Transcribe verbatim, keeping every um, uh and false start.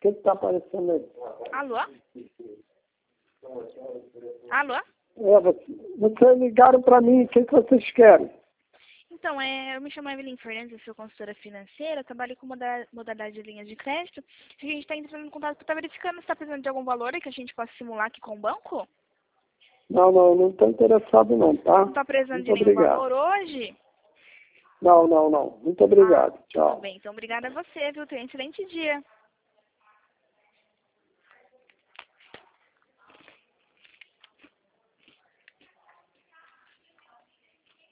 que está aparecendo aí? Alô? Alô? É, você, vocês ligaram para mim, o que, que vocês querem? Então, é, eu me chamo Evelyn Fernandes, eu sou consultora financeira, trabalho com moda- modalidade de linhas de crédito. A gente está entrando em contato, está verificando se está precisando de algum valor aí que a gente possa simular aqui com o banco? Não, não, não estou interessado não, tá? Não está precisando Muito de nenhum obrigado. valor hoje? Não, não, não. Muito obrigado. Ah, Tchau. tudo bem, então obrigada a você, viu? Tenha um excelente dia.